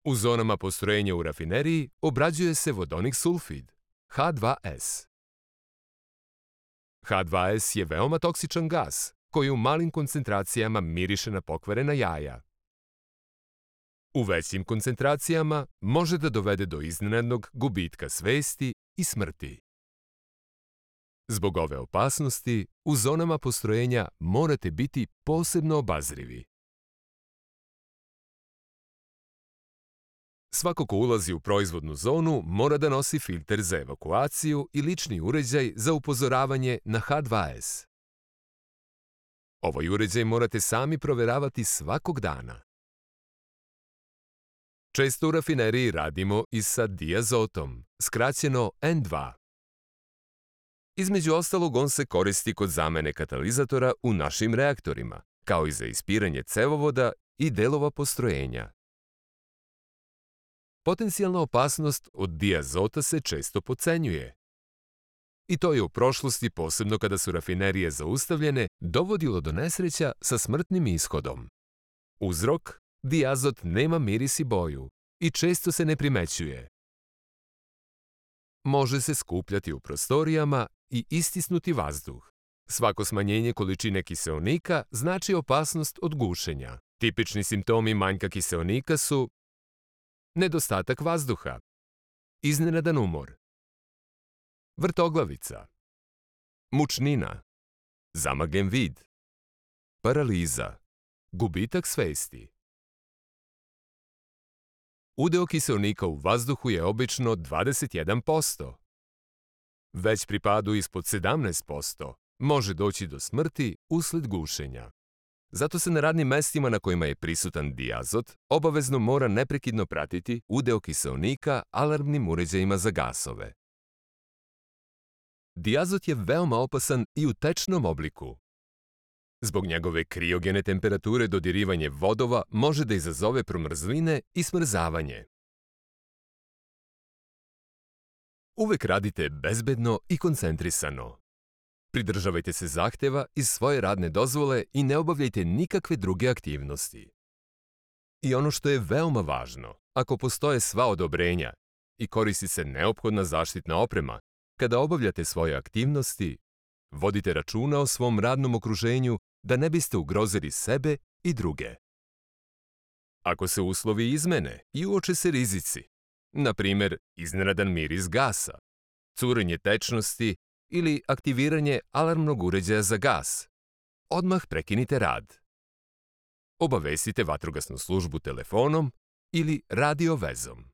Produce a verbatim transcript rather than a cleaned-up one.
U zonama postrojenja u rafineriji obrađuje se vodonik sulfid, H dva S. H dva S je veoma toksičan gas koji u malim koncentracijama miriše na pokvarena jaja. U većim koncentracijama može da dovede do iznenadnog gubitka svesti i smrti. Zbog ove opasnosti, u zonama postrojenja morate biti posebno obazrivi. Svako ko ulazi u proizvodnu zonu mora da nosi filter za evakuaciju i lični uređaj za upozoravanje na H dva S. Ovaj uređaj morate sami proveravati svakog dana. Često u rafineriji radimo i sa diazotom, skraćeno N dva. Između ostalog, on se koristi kod zamene katalizatora u našim reaktorima, kao i za ispiranje cevovoda i delova postrojenja. Potencijalna opasnost od diazota se često potcenjuje. I to je u prošlosti, posebno kada su rafinerije zaustavljene, dovodilo do nesreća sa smrtnim ishodom. Uzrok? Diazot nema miris i boju i često se ne primećuje. Može se skupljati u prostorijama i istisnuti vazduh. Svako smanjenje količine kiseonika znači opasnost od gušenja. Tipični simptomi manjka kiseonika su nedostatak vazduha, iznenadan umor, vrtoglavica, mučnina, zamagljen vid, paraliza, gubitak svesti. Udeo kiseonika u vazduhu je obično dvadeset jedan posto. Već pri padu ispod sedamnaest posto može doći do smrti usled gušenja. Zato se na radnim mestima na kojima je prisutan diazot obavezno mora neprekidno pratiti udeo kiseonika alarmnim uređajima za gasove. Diazot je veoma opasan i u tečnom obliku. Zbog njegove kriogene temperature dodirivanje vodova može da izazove promrzline i smrzavanje. Uvek radite bezbedno i koncentrisano. Pridržavajte se zahteva iz svoje radne dozvole i ne obavljajte nikakve druge aktivnosti. I ono što je veoma važno, ako postoje sva odobrenja i koristi se neophodna zaštitna oprema, kada obavljate svoje aktivnosti, vodite računa o svom radnom okruženju da ne biste ugrozili sebe i druge. Ako se uslovi izmene i uoče se rizici, na primjer iznenadan miris gasa, curenje tečnosti ili aktiviranje alarmnog uređaja za gas, odmah prekinite rad. Obavestite vatrogasnu službu telefonom ili radio vezom.